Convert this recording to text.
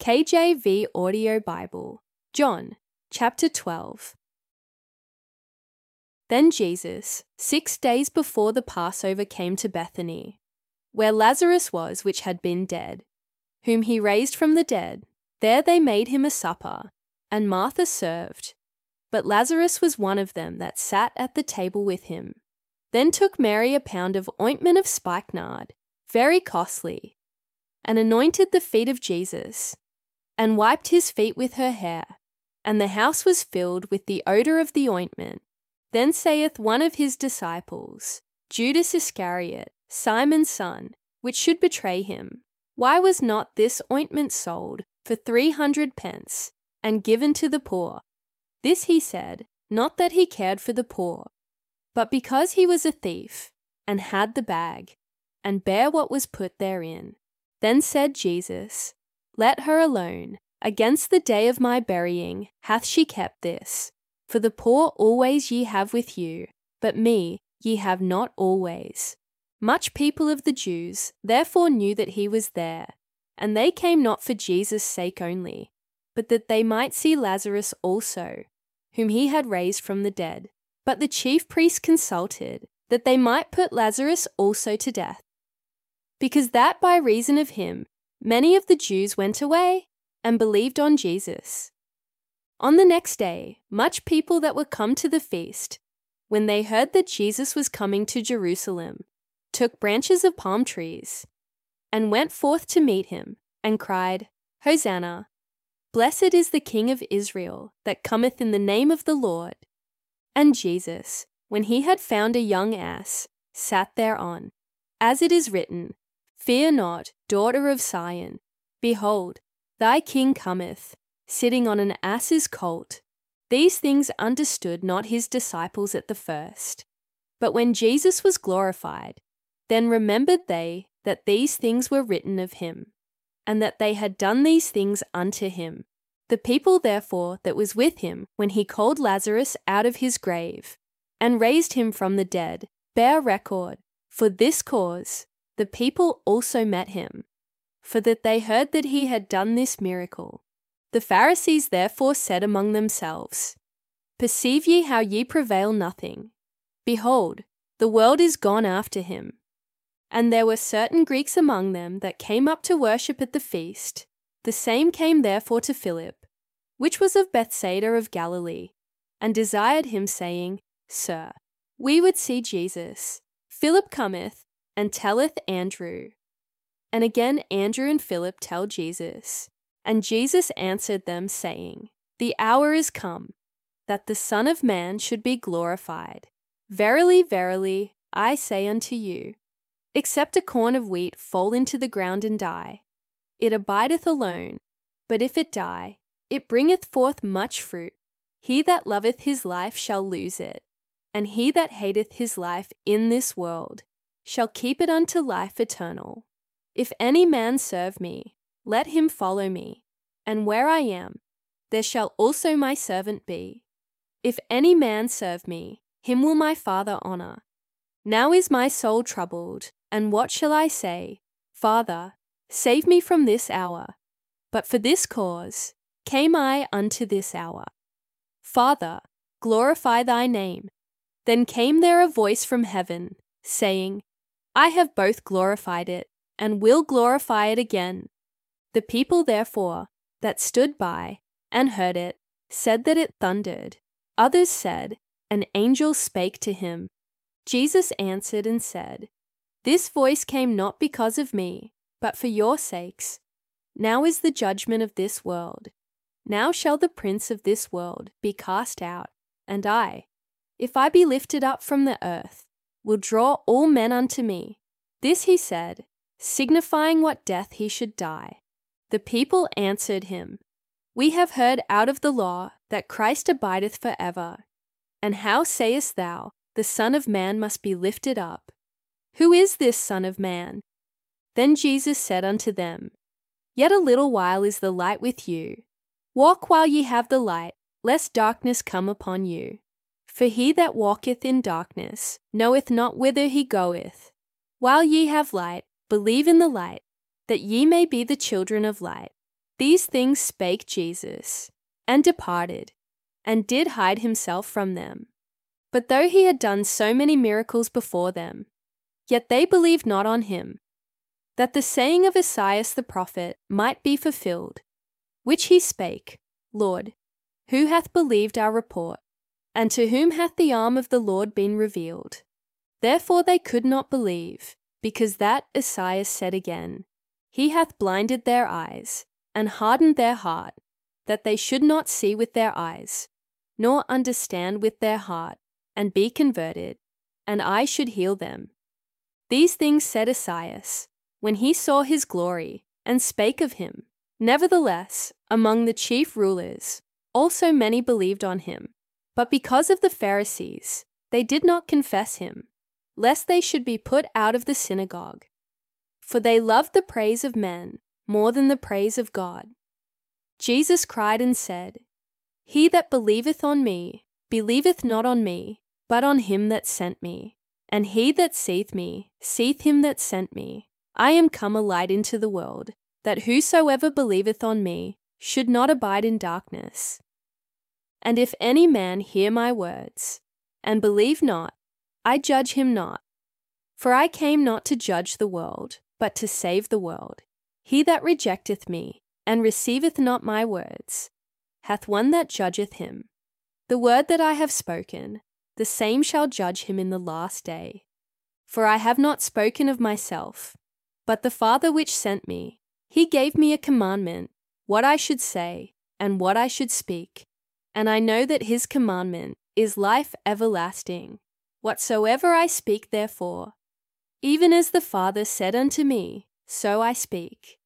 KJV Audio Bible, John, chapter 12. Then Jesus, 6 days before the Passover, came to Bethany, where Lazarus was which had been dead, whom he raised from the dead. There they made him a supper, and Martha served. But Lazarus was one of them that sat at the table with him. Then took Mary a pound of ointment of spikenard, very costly, and anointed the feet of Jesus, and wiped his feet with her hair. And the house was filled with the odour of the ointment. Then saith one of his disciples, Judas Iscariot, Simon's son, which should betray him, why was not this ointment sold for 300 pence, and given to the poor? This he said, not that he cared for the poor, but because he was a thief, and had the bag, and bare what was put therein. Then said Jesus, Let her alone. Against the day of my burying hath she kept this. For the poor always ye have with you, but me ye have not always. Much people of the Jews therefore knew that he was there, and they came not for Jesus' sake only, but that they might see Lazarus also, whom he had raised from the dead. But the chief priests consulted, that they might put Lazarus also to death, because that by reason of him many of the Jews went away and believed on Jesus. On the next day, much people that were come to the feast, when they heard that Jesus was coming to Jerusalem, took branches of palm trees, and went forth to meet him, and cried, Hosanna! Blessed is the King of Israel that cometh in the name of the Lord. And Jesus, when he had found a young ass, sat thereon, as it is written, Fear not, daughter of Sion. Behold, thy King cometh, sitting on an ass's colt. These things understood not his disciples at the first. But when Jesus was glorified, then remembered they that these things were written of him, and that they had done these things unto him. The people therefore that was with him when he called Lazarus out of his grave, and raised him from the dead, bear record. For this cause the people also met him, for that they heard that he had done this miracle. The Pharisees therefore said among themselves, Perceive ye how ye prevail nothing? Behold, the world is gone after him. And there were certain Greeks among them that came up to worship at the feast. The same came therefore to Philip, which was of Bethsaida of Galilee, and desired him, saying, Sir, we would see Jesus. Philip cometh, and telleth Andrew. And again Andrew and Philip tell Jesus. And Jesus answered them, saying, The hour is come, that the Son of Man should be glorified. Verily, verily, I say unto you, except a corn of wheat fall into the ground and die, it abideth alone, but if it die, it bringeth forth much fruit. He that loveth his life shall lose it, and he that hateth his life in this world shall keep it unto life eternal. If any man serve me, let him follow me, and where I am, there shall also my servant be. If any man serve me, him will my Father honour. Now is my soul troubled, and what shall I say? Father, save me from this hour. But for this cause came I unto this hour. Father, glorify thy name. Then came there a voice from heaven, saying, I have both glorified it, and will glorify it again. The people therefore that stood by and heard it said that it thundered. Others said, An angel spake to him. Jesus answered and said, This voice came not because of me, but for your sakes. Now is the judgment of this world. Now shall the prince of this world be cast out. And I, if I be lifted up from the earth, will draw all men unto me. This he said, signifying what death he should die. The people answered him, We have heard out of the law that Christ abideth for ever. And how sayest thou, the Son of Man must be lifted up? Who is this Son of Man? Then Jesus said unto them, Yet a little while is the light with you. Walk while ye have the light, lest darkness come upon you. For he that walketh in darkness knoweth not whither he goeth. While ye have light, believe in the light, that ye may be the children of light. These things spake Jesus, and departed, and did hide himself from them. But though he had done so many miracles before them, yet they believed not on him, that the saying of Esaias the prophet might be fulfilled, which he spake, Lord, who hath believed our report, and to whom hath the arm of the Lord been revealed? Therefore they could not believe, because that Esaias said again, He hath blinded their eyes, and hardened their heart, that they should not see with their eyes, nor understand with their heart, and be converted, and I should heal them. These things said Esaias, when he saw his glory, and spake of him. Nevertheless, among the chief rulers, also many believed on him. But because of the Pharisees, they did not confess him, lest they should be put out of the synagogue. For they loved the praise of men more than the praise of God. Jesus cried and said, He that believeth on me, believeth not on me, but on him that sent me. And he that seeth me, seeth him that sent me. I am come a light into the world, that whosoever believeth on me should not abide in darkness. And if any man hear my words, and believe not, I judge him not. For I came not to judge the world, but to save the world. He that rejecteth me, and receiveth not my words, hath one that judgeth him. The word that I have spoken, the same shall judge him in the last day. For I have not spoken of myself, but the Father which sent me, he gave me a commandment, what I should say, and what I should speak. And I know that his commandment is life everlasting. Whatsoever I speak therefore, even as the Father said unto me, so I speak.